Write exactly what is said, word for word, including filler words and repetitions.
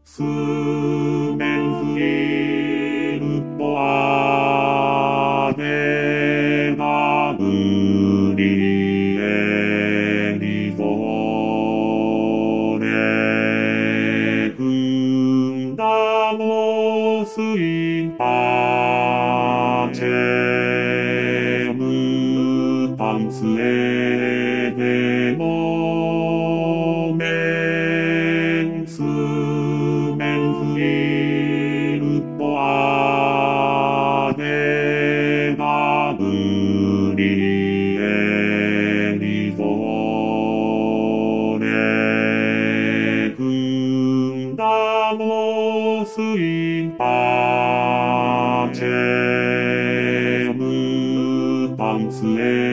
スメンフィルポアデナブリエリフォレフンダモスインパチェムタンスエデモメンスメンフィルポアデナブリエリフォレフンダモスインパチェムタンスエ